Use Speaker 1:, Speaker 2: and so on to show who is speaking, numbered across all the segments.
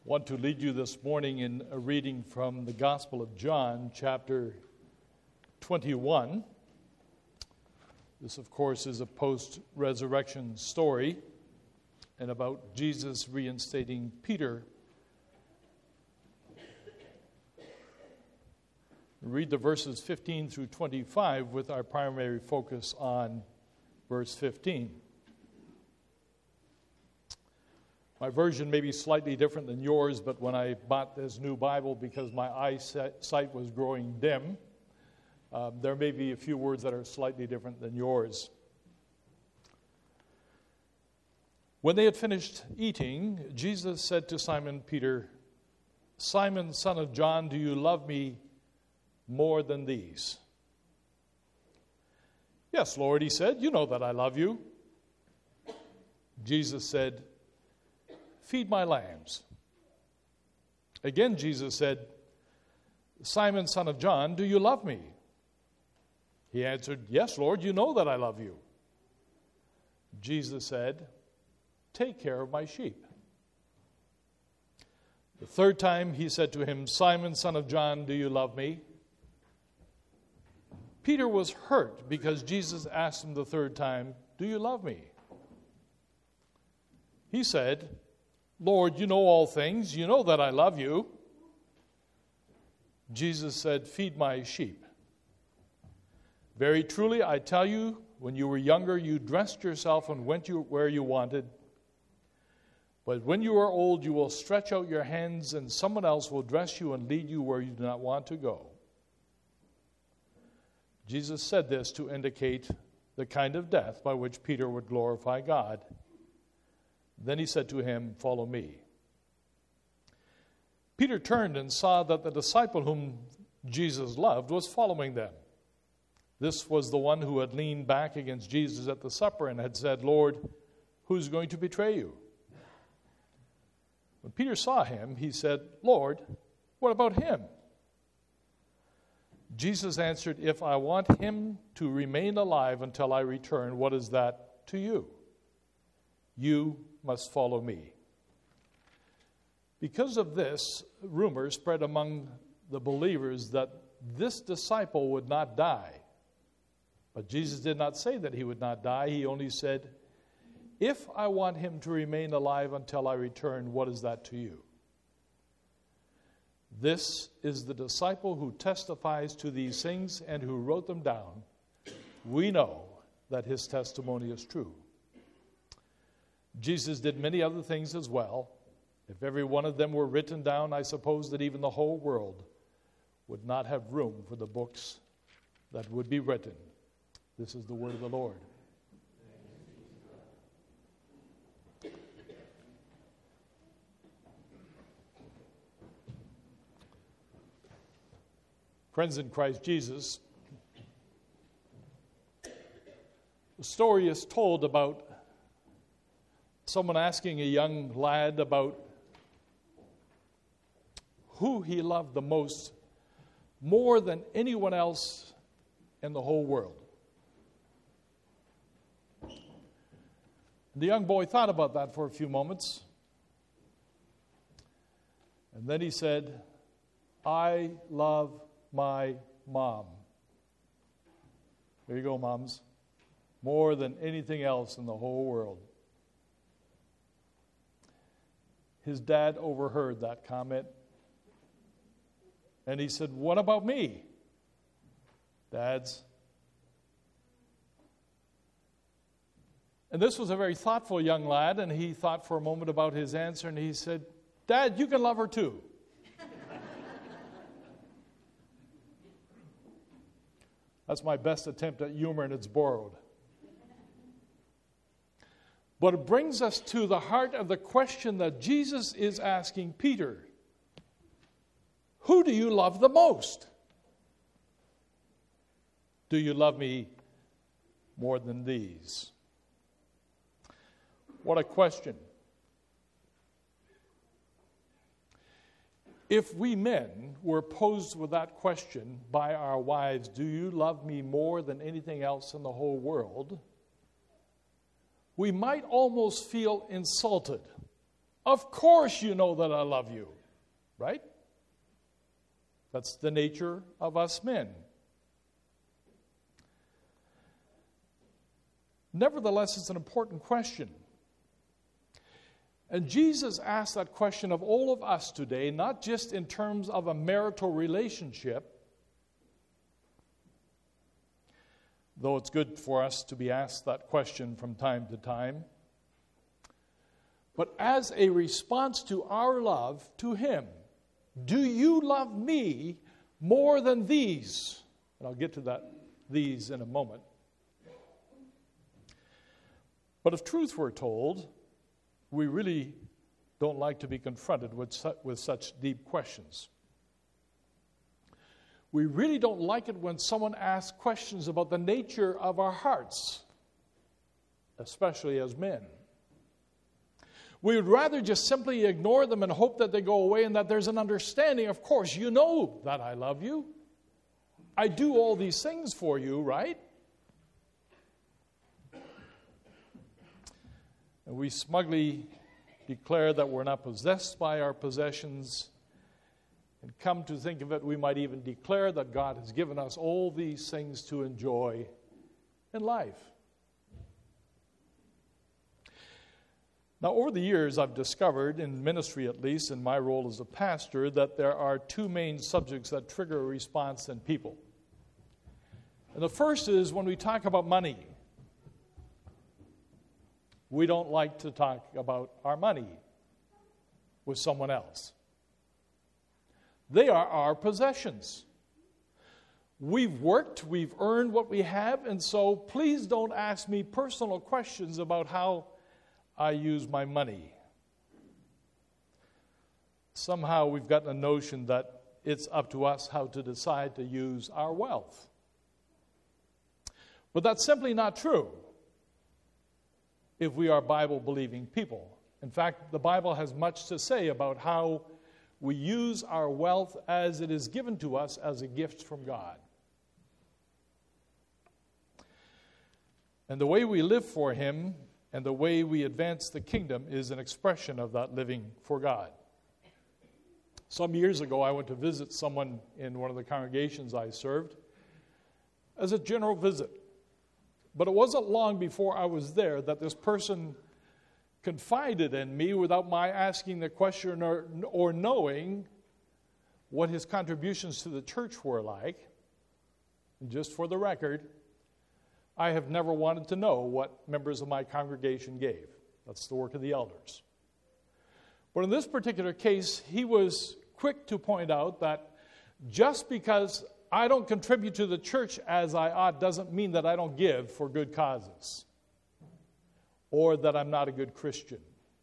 Speaker 1: want to lead you this morning in a reading from the Gospel of John, chapter 21. This, of course, is a post-resurrection story and about Jesus reinstating Peter. Read the verses 15 through 25 with our primary focus on verse 15. My version may be slightly different than yours, but when I bought this new Bible, because my eyesight was growing dim, there may be a few words that are slightly different than yours. When they had finished eating, Jesus said to Simon Peter, "Simon, son of John, do you love me more than these?" "Yes, Lord," he said, "you know that I love you." Jesus said, "Feed my lambs." Again, Jesus said, "Simon, son of John, do you love me?" He answered, "Yes, Lord, you know that I love you." Jesus said, "Take care of my sheep." The third time he said to him, "Simon, son of John, do you love me?" Peter was hurt because Jesus asked him the third time, "Do you love me?" He said, "Lord, you know all things. You know that I love you." Jesus said, "Feed my sheep. Very truly, I tell you, when you were younger, you dressed yourself and went where you wanted. But when you are old, you will stretch out your hands, and someone else will dress you and lead you where you do not want to go." Jesus said this to indicate the kind of death by which Peter would glorify God. Then he said to him, "Follow me." Peter turned and saw that the disciple whom Jesus loved was following them. This was the one who had leaned back against Jesus at the supper and had said, "Lord, who's going to betray you?" When Peter saw him, he said, "Lord, what about him?" Jesus answered, "If I want him to remain alive until I return, what is that to you? You must follow me." Because of this, rumor spread among the believers that this disciple would not die. But Jesus did not say that he would not die. He only said, "If I want him to remain alive until I return, what is that to you?" This is the disciple who testifies to these things and who wrote them down. We know that his testimony is true. Jesus did many other things as well. If every one of them were written down, I suppose that even the whole world would not have room for the books that would be written. This is the word of the Lord. Friends in Christ Jesus, the story is told about someone asking a young lad about who he loved the most, more than anyone else in the whole world. The young boy thought about that for a few moments. And then he said, "I love my mom." There you go, moms. More than anything else in the whole world. His dad overheard that comment. And he said, "What about me, dads?" And this was a very thoughtful young lad, and he thought for a moment about his answer, and he said, "Dad, you can love her too." That's my best attempt at humor, and it's borrowed. But it brings us to the heart of the question that Jesus is asking Peter. Who do you love the most? Do you love me more than these? What a question. If we men were posed with that question by our wives, "Do you love me more than anything else in the whole world?" we might almost feel insulted, Of course you know that I love you, right? That's the nature of us men. Nevertheless, it's an important question. And Jesus asked that question of all of us today, not just in terms of a marital relationship, though it's good for us to be asked that question from time to time, but as a response to our love to Him. Do you love me more than these? And I'll get to these in a moment. But if truth were told, we really don't like to be confronted with such deep questions. We really don't like it when someone asks questions about the nature of our hearts, especially as men. We would rather just simply ignore them and hope that they go away and that there's an understanding. Of course, you know that I love you. I do all these things for you, right? And we smugly declare that we're not possessed by our possessions. And come to think of it, we might even declare that God has given us all these things to enjoy in life. Now, over the years, I've discovered, in ministry at least, in my role as a pastor, that there are two main subjects that trigger a response in people. And the first is when we talk about money. We don't like to talk about our money with someone else. They are our possessions. We've worked, we've earned what we have, and so please don't ask me personal questions about how I use my money. Somehow we've gotten a notion that it's up to us how to decide to use our wealth. But that's simply not true if we are Bible-believing people. In fact, the Bible has much to say about how we use our wealth as it is given to us as a gift from God. And the way we live for Him and the way we advance the kingdom is an expression of that living for God. Some years ago, I went to visit someone in one of the congregations I served as a general visit. But it wasn't long before I was there that this person confided in me without my asking the question or knowing what his contributions to the church were like. And just for the record, I have never wanted to know what members of my congregation gave. That's the work of the elders. But in this particular case, he was quick to point out that just because I don't contribute to the church as I ought doesn't mean that I don't give for good causes or that I'm not a good Christian.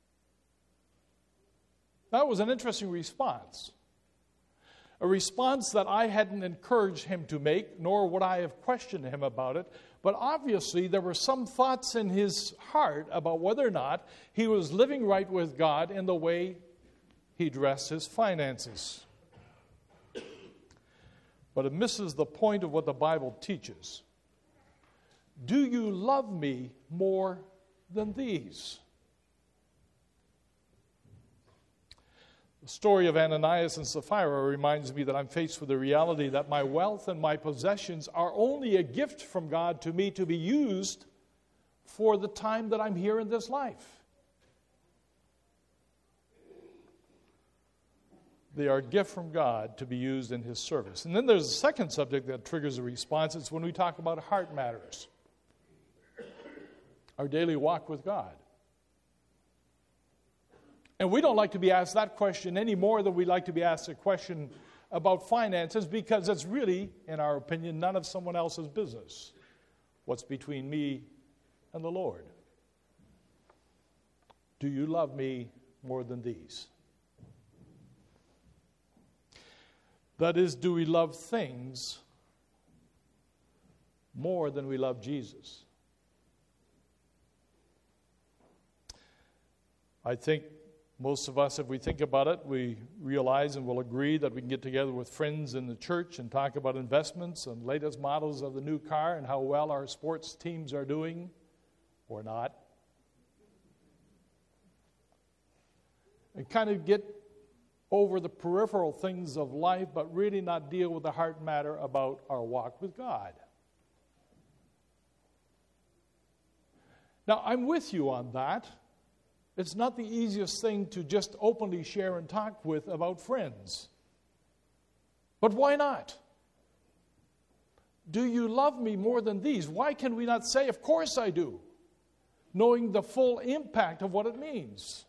Speaker 1: That was an interesting response. A response that I hadn't encouraged him to make, nor would I have questioned him about it. But obviously, there were some thoughts in his heart about whether or not he was living right with God in the way he dressed his finances. But it misses the point of what the Bible teaches. Do you love me more than these? The story of Ananias and Sapphira reminds me that I'm faced with the reality that my wealth and my possessions are only a gift from God to me to be used for the time that I'm here in this life. They are a gift from God to be used in His service. And then there's a second subject that triggers a response. It's when we talk about heart matters. Our daily walk with God. And we don't like to be asked that question any more than we like to be asked a question about finances, because it's really, in our opinion, none of someone else's business. What's between me and the Lord? Do you love me more than these? That is, do we love things more than we love Jesus? I think most of us, if we think about it, we realize and will agree that we can get together with friends in the church and talk about investments and latest models of the new car and how well our sports teams are doing or not. and kind of get over the peripheral things of life, but really not deal with the heart matter about our walk with God. Now, I'm with you on that. It's not the easiest thing to just openly share and talk with about friends. But why not? Do you love me more than these? Why can we not say, of course I do, knowing the full impact of what it means?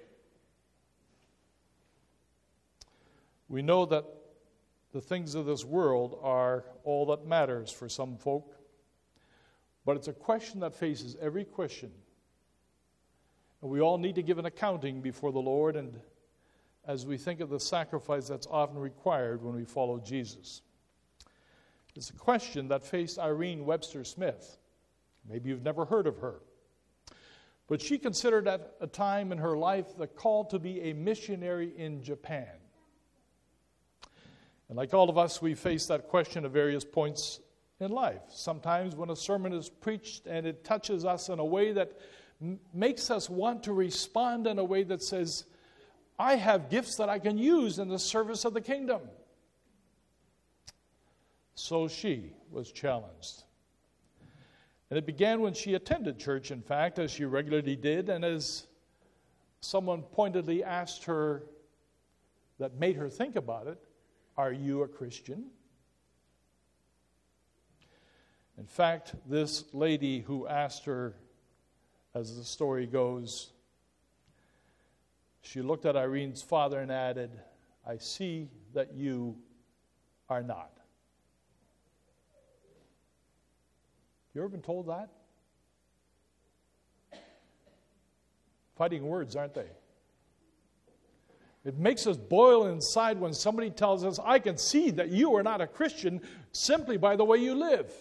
Speaker 1: We know that the things of this world are all that matters for some folk, but it's a question that faces every Christian. And we all need to give an accounting before the Lord, and as we think of the sacrifice that's often required when we follow Jesus. It's a question that faced Irene Webster Smith. Maybe you've never heard of her. But she considered at a time in her life the call to be a missionary in Japan. And like all of us, we face that question at various points in life. Sometimes when a sermon is preached and it touches us in a way that makes us want to respond in a way that says, I have gifts that I can use in the service of the kingdom. So she was challenged. And it began when she attended church, in fact, as she regularly did, and as someone pointedly asked her, that made her think about it, are you a Christian? In fact, this lady who asked her, as the story goes, she looked at Irene's father and added, I see that you are not. You ever been told that? Fighting words, aren't they? It makes us boil inside when somebody tells us, I can see that you are not a Christian simply by the way you live.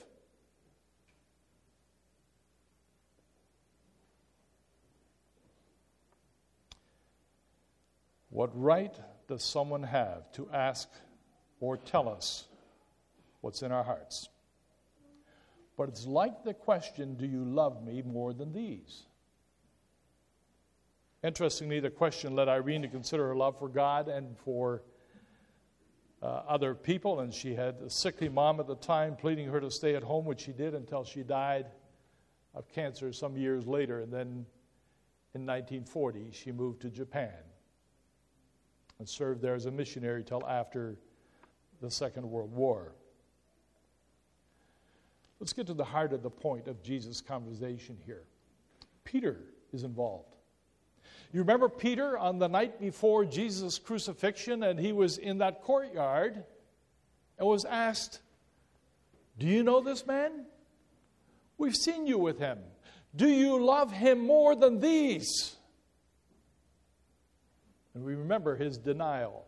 Speaker 1: What right does someone have to ask or tell us what's in our hearts? But it's like the question, do you love me more than these? Interestingly, the question led Irene to consider her love for God and for other people, and she had a sickly mom at the time pleading her to stay at home, which she did until she died of cancer some years later. And then in 1940, she moved to Japan and served there as a missionary till after the Second World War. Let's get to the heart of the point of Jesus' conversation here. Peter is involved. You remember Peter on the night before Jesus' crucifixion, and he was in that courtyard and was asked, do you know this man? We've seen you with him. Do you love him more than these? And we remember his denial.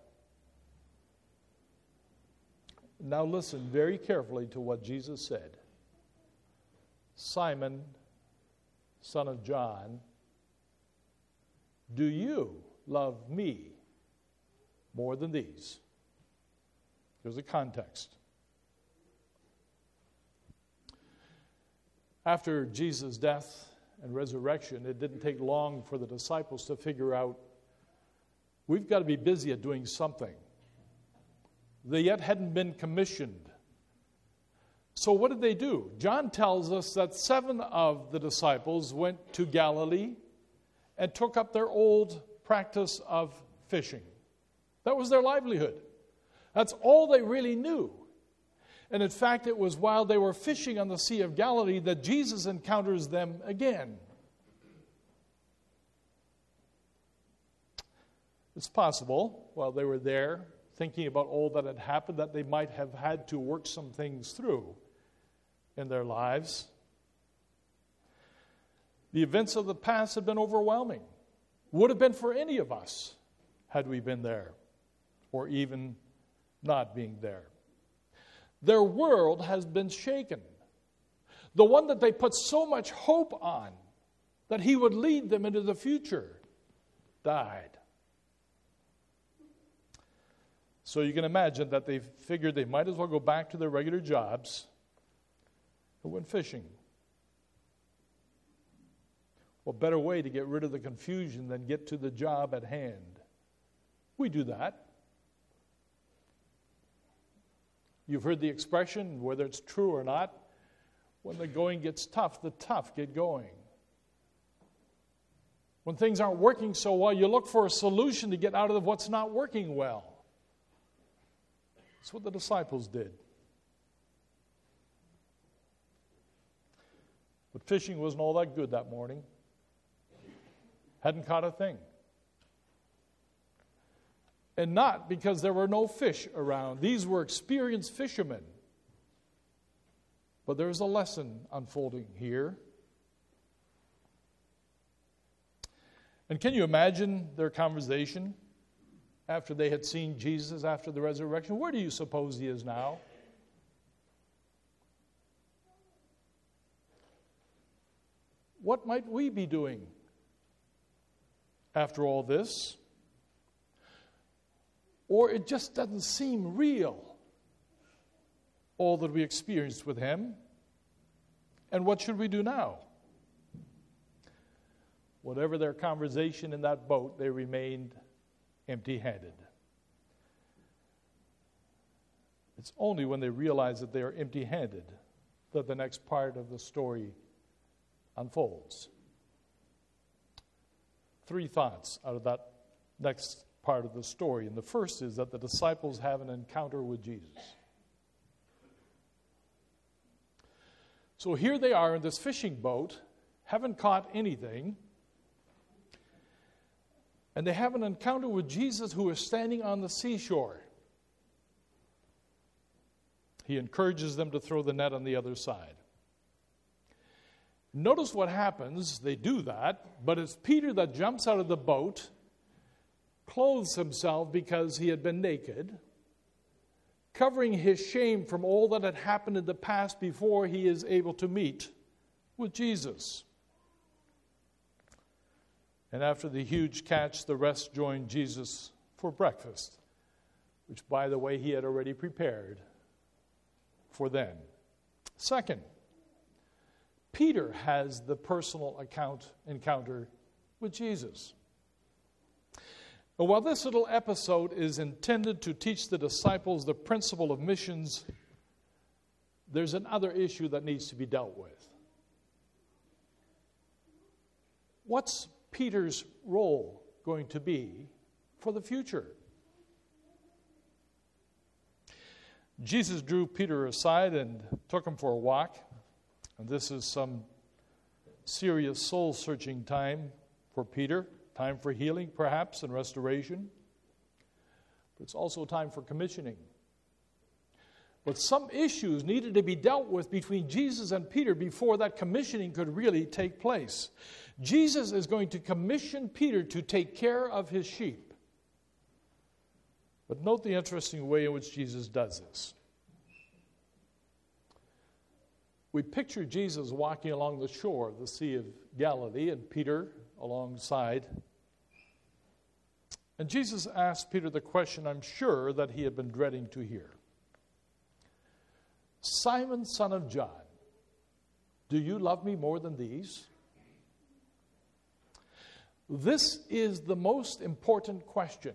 Speaker 1: Now listen very carefully to what Jesus said. Simon, son of John, do you love me more than these? There's a context. After Jesus' death and resurrection, it didn't take long for the disciples to figure out, we've got to be busy at doing something. They yet hadn't been commissioned. So what did they do? John tells us that 7 of the disciples went to Galilee and took up their old practice of fishing. That was their livelihood. That's all they really knew. And in fact, it was while they were fishing on the Sea of Galilee that Jesus encounters them again. It's possible, while they were there, thinking about all that had happened, that they might have had to work some things through in their lives. The events of the past have been overwhelming. Would have been for any of us had we been there, or even not being there. Their world has been shaken. The one that they put so much hope on, that he would lead them into the future, died. So you can imagine that they figured they might as well go back to their regular jobs and went fishing. What better way to get rid of the confusion than get to the job at hand? We do that. You've heard the expression, whether it's true or not, when the going gets tough, the tough get going. When things aren't working so well, you look for a solution to get out of what's not working well. That's what the disciples did. But fishing wasn't all that good that morning. Hadn't caught a thing. And not because there were no fish around. These were experienced fishermen. But there's a lesson unfolding here. And can you imagine their conversation after they had seen Jesus after the resurrection? Where do you suppose he is now? What might we be doing after all this? Or it just doesn't seem real, all that we experienced with him. And what should we do now? Whatever their conversation in that boat, they remained empty-handed. It's only when they realize that they are empty-handed that the next part of the story unfolds. 3 thoughts out of that next part of the story. And the first is that the disciples have an encounter with Jesus. So here they are in this fishing boat, haven't caught anything, and they have an encounter with Jesus who is standing on the seashore. He encourages them to throw the net on the other side. Notice what happens. They do that, but it's Peter that jumps out of the boat, clothes himself because he had been naked, covering his shame from all that had happened in the past before he is able to meet with Jesus. And after the huge catch, the rest joined Jesus for breakfast, which, by the way, he had already prepared for them. Second, Peter has the personal encounter with Jesus. And while this little episode is intended to teach the disciples the principle of missions, there's another issue that needs to be dealt with. What's Peter's role going to be for the future? Jesus drew Peter aside and took him for a walk. And this is some serious soul-searching time for Peter, time for healing, perhaps, and restoration. But it's also time for commissioning. But some issues needed to be dealt with between Jesus and Peter before that commissioning could really take place. Jesus is going to commission Peter to take care of his sheep. But note the interesting way in which Jesus does this. We picture Jesus walking along the shore of the Sea of Galilee and Peter alongside. And Jesus asked Peter the question I'm sure that he had been dreading to hear. Simon, son of John, do you love me more than these? This is the most important question.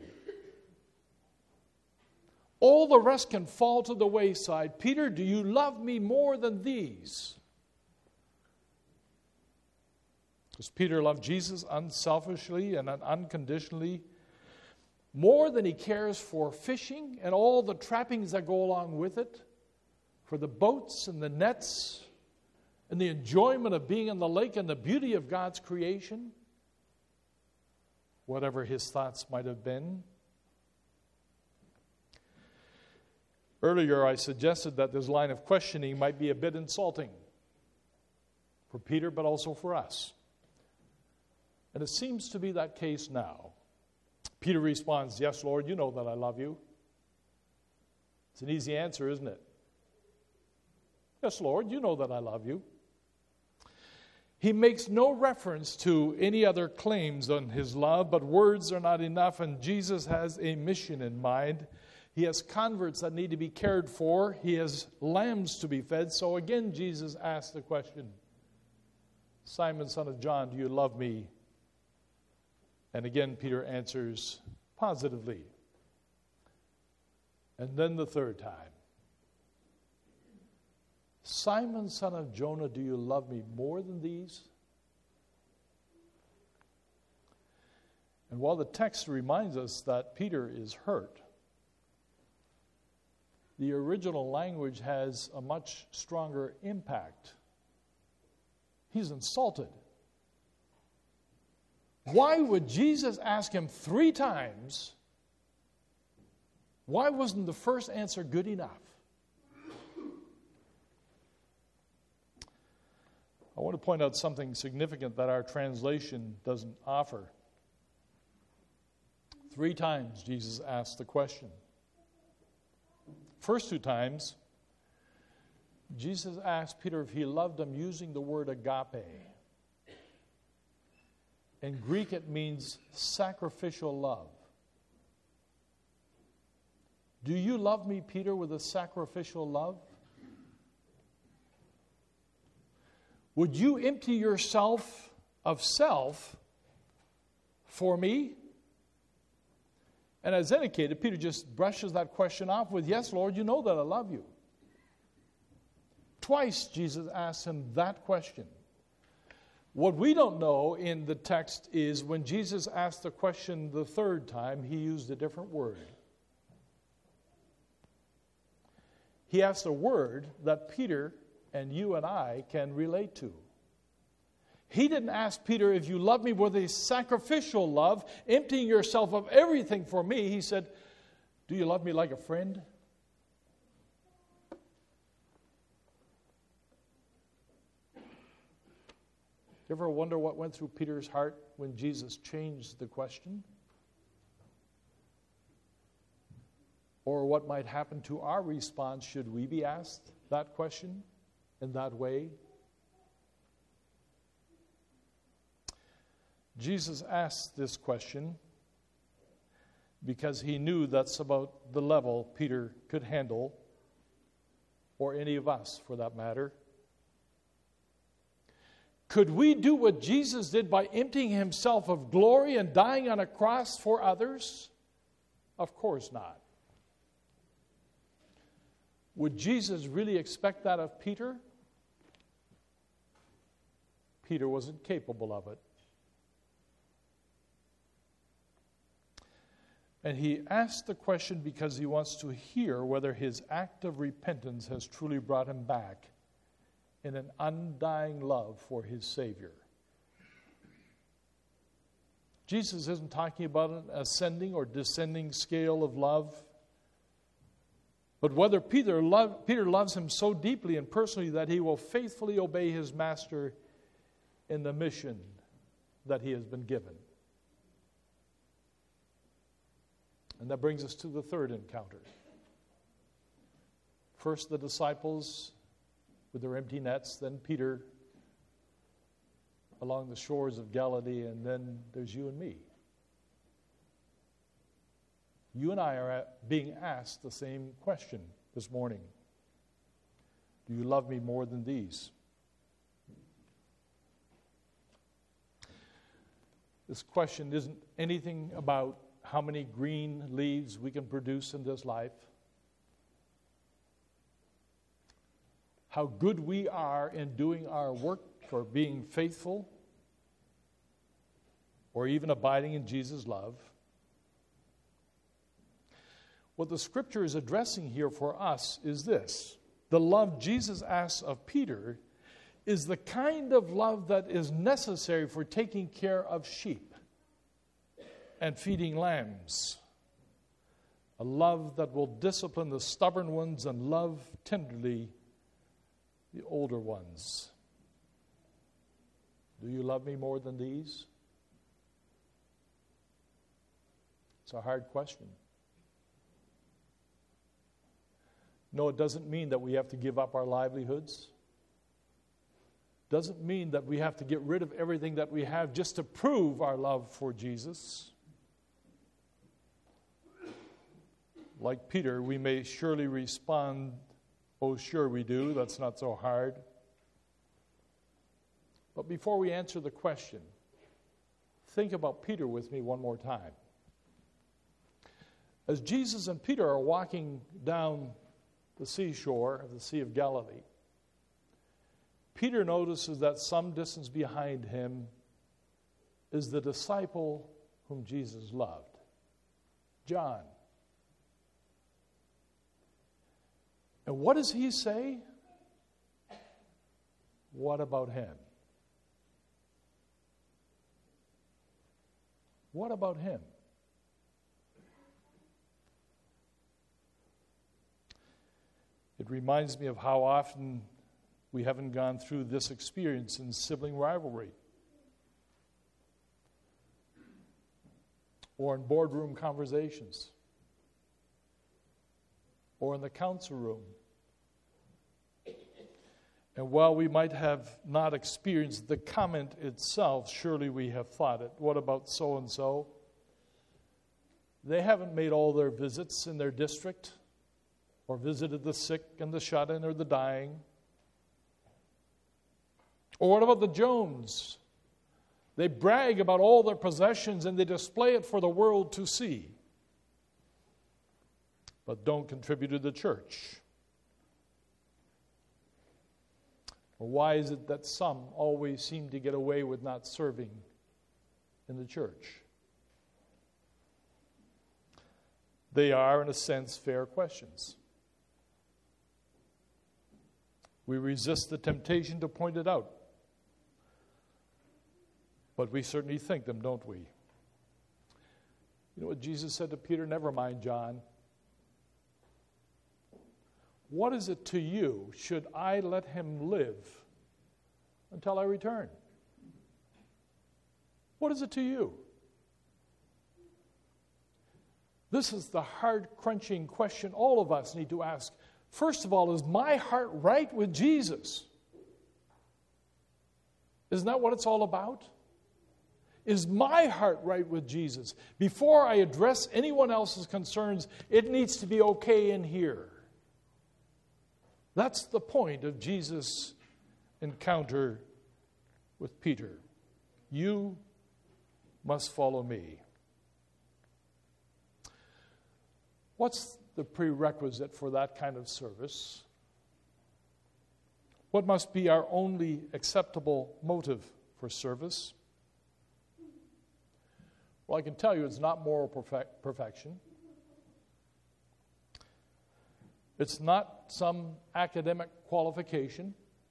Speaker 1: All the rest can fall to the wayside. Peter, do you love me more than these? Does Peter love Jesus unselfishly and unconditionally more than he cares for fishing and all the trappings that go along with it? For the boats and the nets and the enjoyment of being in the lake and the beauty of God's creation? Whatever his thoughts might have been. Earlier, I suggested that this line of questioning might be a bit insulting for Peter, but also for us. And it seems to be that case now. Peter responds, yes, Lord, you know that I love you. It's an easy answer, isn't it? Yes, Lord, you know that I love you. He makes no reference to any other claims on his love, but words are not enough, and Jesus has a mission in mind. He has converts that need to be cared for. He has lambs to be fed. So again, Jesus asks the question, Simon, son of John, do you love me? And again, Peter answers positively, And then the third time. Simon, son of Jonah, do you love me more than these? And while the text reminds us that Peter is hurt, the original language has a much stronger impact. He's insulted. Why would Jesus ask him 3 times? Why wasn't the first answer good enough? I want to point out something significant that our translation doesn't offer. 3 times Jesus asked the question. First 2 times, Jesus asked Peter if he loved him using the word agape. In Greek, it means sacrificial love. Do you love me, Peter, with a sacrificial love? Would you empty yourself of self for me? And as indicated, Peter just brushes that question off with, yes, Lord, you know that I love you. Twice Jesus asked him that question. What we don't know in the text is when Jesus asked the question the 3rd time, he used a different word. He asked a word that Peter and you and I can relate to. He didn't ask Peter, if you love me with a sacrificial love, emptying yourself of everything for me. He said, do you love me like a friend? You ever wonder what went through Peter's heart when Jesus changed the question? Or what might happen to our response should we be asked that question in that way? Jesus asked this question because he knew that's about the level Peter could handle, or any of us for that matter. Could we do what Jesus did by emptying himself of glory and dying on a cross for others? Of course not. Would Jesus really expect that of Peter? Peter wasn't capable of it. And he asked the question because he wants to hear whether his act of repentance has truly brought him back in an undying love for his Savior. Jesus isn't talking about an ascending or descending scale of love, but whether Peter loves him so deeply and personally that he will faithfully obey his master in the mission that he has been given. And that brings us to the 3rd encounter. First the disciples with their empty nets, then Peter along the shores of Galilee, and then there's you and me. You and I are being asked the same question this morning. Do you love me more than these? This question isn't anything about how many green leaves we can produce in this life, how good we are in doing our work or being faithful, or even abiding in Jesus' love. What the Scripture is addressing here for us is this. The love Jesus asks of Peter is the kind of love that is necessary for taking care of sheep and feeding lambs. A love that will discipline the stubborn ones and love tenderly the older ones. Do you love me more than these? It's a hard question. No, it doesn't mean that we have to give up our livelihoods. Doesn't mean that we have to get rid of everything that we have just to prove our love for Jesus. Like Peter, we may surely respond, oh, sure we do, that's not so hard. But before we answer the question, think about Peter with me one more time. As Jesus and Peter are walking down the seashore of the Sea of Galilee, Peter notices that some distance behind him is the disciple whom Jesus loved, John. And what does he say? What about him? What about him? It reminds me of how often we haven't gone through this experience in sibling rivalry or in boardroom conversations or in the council room. And while we might have not experienced the comment itself, surely we have thought it. What about so-and-so? They haven't made all their visits in their district or visited the sick and the shut-in or the dying. Or what about the Jones? They brag about all their possessions and they display it for the world to see, but don't contribute to the church. Or why is it that some always seem to get away with not serving in the church? They are, in a sense, fair questions. We resist the temptation to point it out. But we certainly think them, don't we? You know what Jesus said to Peter? Never mind, John. What is it to you? Should I let him live until I return? What is it to you? This is the heart-crunching question all of us need to ask. First of all, is my heart right with Jesus? Isn't that what it's all about? Is my heart right with Jesus? Before I address anyone else's concerns, it needs to be okay in here. That's the point of Jesus' encounter with Peter. You must follow me. What's the prerequisite for that kind of service? What must be our only acceptable motive for service? Well, I can tell you it's not moral perfection. It's not some academic qualification.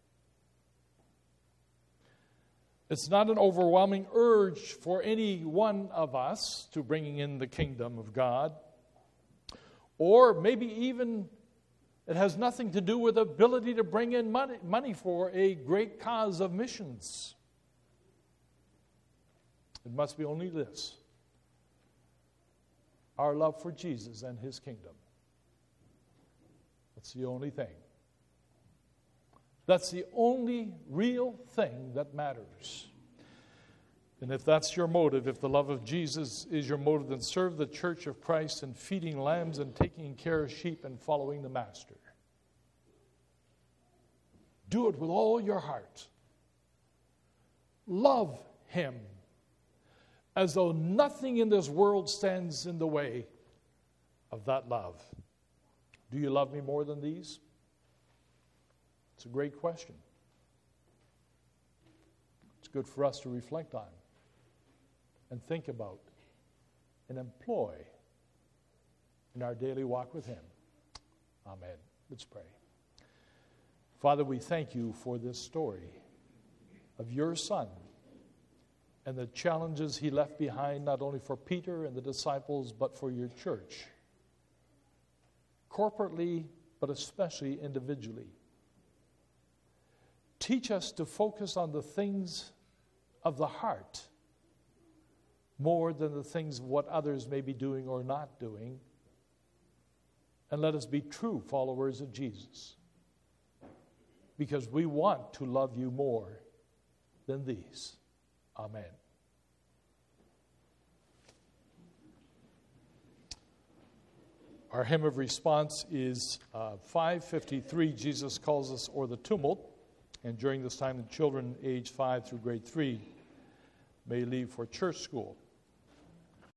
Speaker 1: It's not an overwhelming urge for any one of us to bring in the kingdom of God. Or maybe even it has nothing to do with ability to bring in money for a great cause of missions. It must be only this: our love for Jesus and his kingdom. That's the only thing. That's the only real thing that matters. And if that's your motive, if the love of Jesus is your motive, then serve the church of Christ in feeding lambs and taking care of sheep and following the Master. Do it with all your heart. Love him as though nothing in this world stands in the way of that love. Do you love me more than these? It's a great question. It's good for us to reflect on and think about and employ in our daily walk with him. Amen. Let's pray. Father, we thank you for this story of your Son and the challenges he left behind, not only for Peter and the disciples, but for your church, corporately, but especially individually. Teach us to focus on the things of the heart more than the things of what others may be doing or not doing. And let us be true followers of Jesus, because we want to love you more than these. Amen. Our hymn of response is 553, Jesus Calls Us O'er the Tumult. And during this time, the children age 5 through grade 3 may leave for church school.